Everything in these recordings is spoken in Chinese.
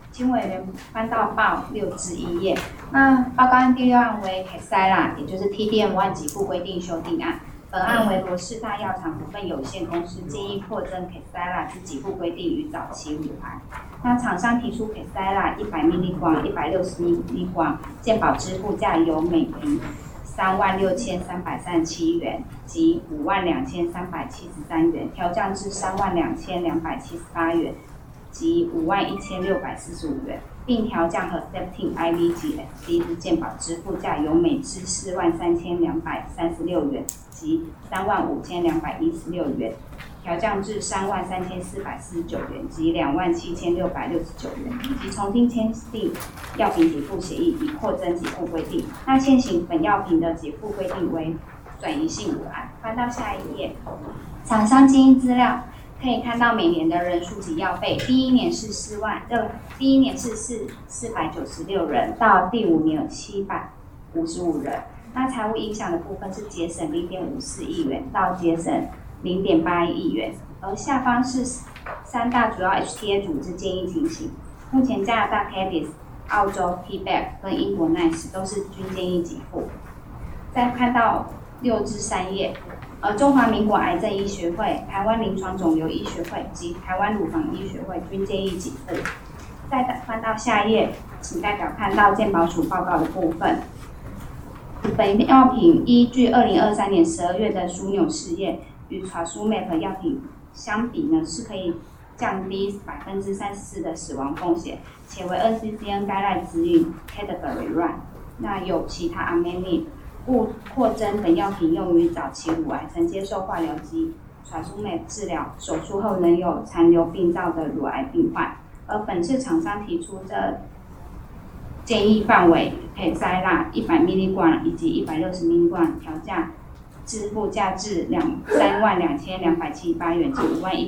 请委员翻到报6至1页。那报告案第6案为 Kexela， 也就是 TDM1 给付规定修订案。本案为罗氏大药厂股份有限公司建议扩增 Kexela 之给付规定与早期乳癌。那厂商提出 Kexela 100mg、160mg健保支付价由每瓶36337元及52373元调降至32278元及51645元，并调降和 Herceptin IV 及 SD 之健保支付价由每支43236元及35216元，调降至33449元及27669元，以及重新签订药品给付协议，以扩增给付规定。那现行本药品的给付规定为转移性乳癌。翻到下一页，厂商经营资料可以看到每年的人数及药费，第一年是496人，到第5年有755人。那财务影响的部分是节省0.54亿元到节省0.81亿元，而下方是3大主要 HTA 组织建议情形。目前加拿大 CADIS、澳洲 TBAC 跟英国 NICE 都是均建议给付。再看到6至3页，中华民国癌症医学会、台湾临床肿瘤医学会及台湾乳房医学会均建议给付。再翻到下一页，请代表看到健保署报告的部分。本药品依据2023年12月的枢纽试验与 Trastuzumab 药品相比呢，是可以降低34%的死亡风险，且为 NCCN 该类指引 Category 1。那有其他 amenity， 故扩增本药品用于早期乳癌曾接受化疗及 Trastuzumab 治疗手术后仍有残留病灶的乳癌病患。而本次厂商提出这建议范围 Kexela 100mg 以及 160mg 调降支付价至32278元至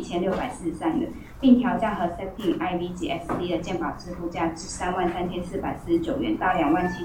51643元，并调降和 Herceptin IV 及 SD 的健保支付价至33449元到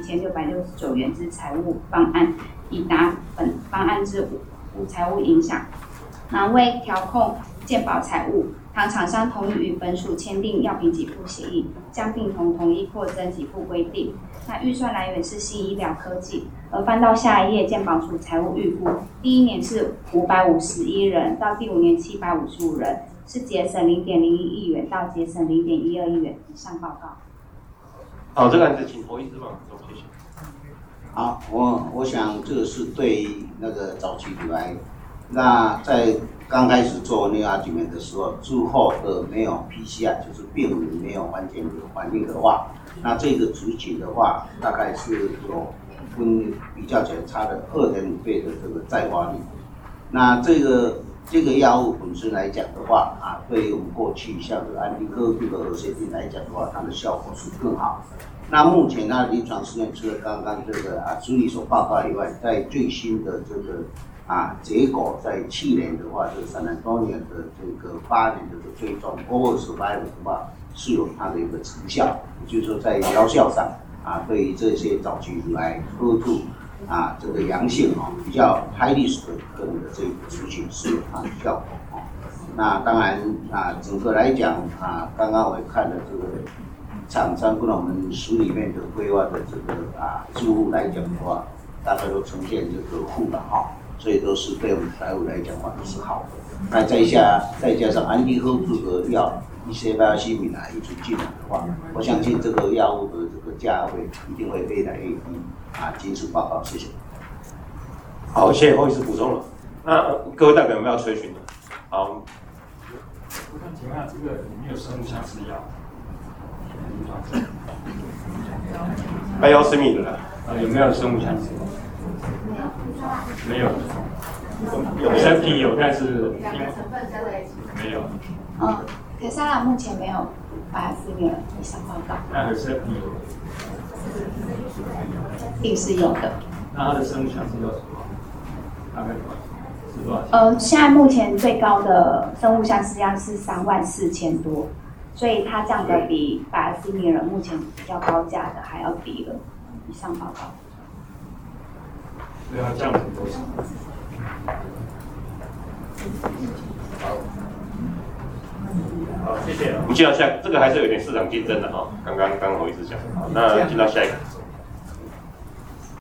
27669元之财务方案，以达本方案之无财务影响。那为调控健保财务，倘厂商同意与本署签订药品给付协议，将并同意扩增给付规定。那预算来源是新医疗科技。而翻到下一页，健保署财务预估，第一年是551人，到第5年755人，是节省0.01亿元到节省0.12亿元。以上报告。 好，这个案子请侯医师帮我做，谢谢。 好，我想这个是对那个早期乳癌，那在刚开始做那个 argument 的时候，之后的没有 PCR， 就是病人没有完全有反应的话，那这个族群的话，大概是有分比较起来差了2.5倍的这个再发率。那这个药物本身来讲的话啊，对于我们过去像这个安利科度的核协定来讲的话，它的效果是更好。那目前它的临床试验除了刚刚这个助理所报告以外，在最新的这个结果在去年的话，这个3年多年的这个8年的追踪 overall survival 的话，是有它的一个成效，也就是说在疗效上对于这些早期乳癌HER2这个阳性比较 high risk 的个人的这个族群是有它的效果那当然整个来讲刚刚我也看了这个厂商跟我们署里面的规划的这个住户来讲的话，大概都呈现这个负的所以都是对我们财务来讲的话都是好的。那再加上安利赫这个药一些biosimilar一直进来的话，我相信这个药物的这个价位一定会越来越低仅此报告，谢谢。 好，谢谢侯医师补充了。那各位代表有没有要催询的？好。 我想请问下，这个里面有生物相似药？ biosimilar 有没有生物相似？没有。 有 Herceptin 有，但是没有。 Kexela 目前没有biosimilar以上报告。 那 Herceptin 有？ 定是有的。 那它的生物相似药大概是多少？ 现在目前最高的生物相似药是34000多，所以它降的比biosimilar目前比较高价的还要低了。以上报告。 对，它降了多少？ 好。 好，谢谢。 我们进到下，这个还是有点市场竞争的哈。刚侯医师讲，好，那进到下一个。